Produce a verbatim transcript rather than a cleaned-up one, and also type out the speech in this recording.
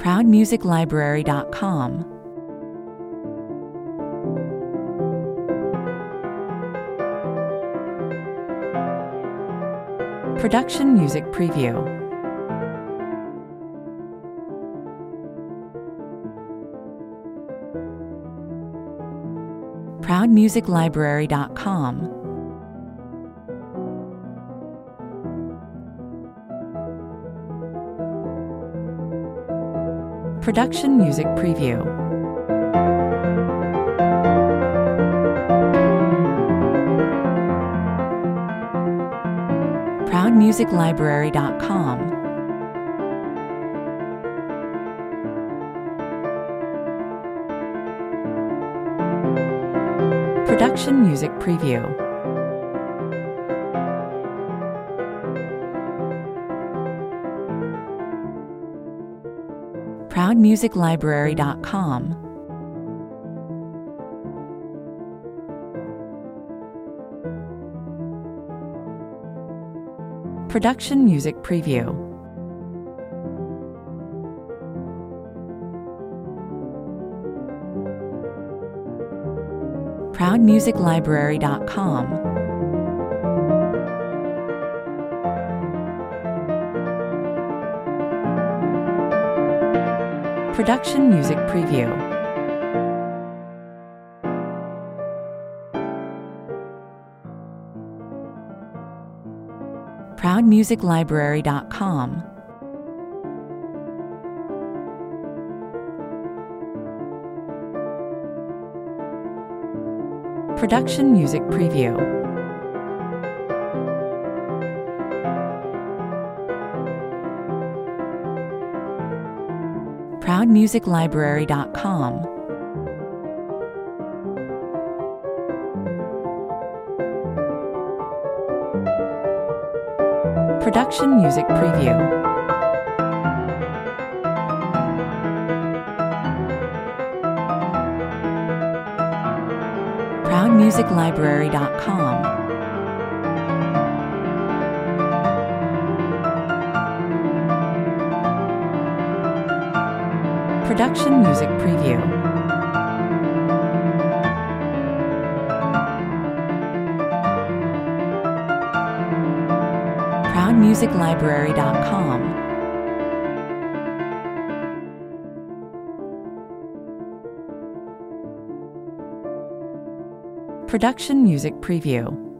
proud music library dot com, Production Music Preview, proud music library dot com, Production Music Preview, proud music library dot com, Production Music Preview, proud music library dot com, Production Music Preview, proud music library dot com, Production Music Preview, proud music library dot com, Production Music Preview, proud music library dot com, Production Music Preview, proud music library dot com, Production Music Preview, proud music library dot com, Production Music Preview.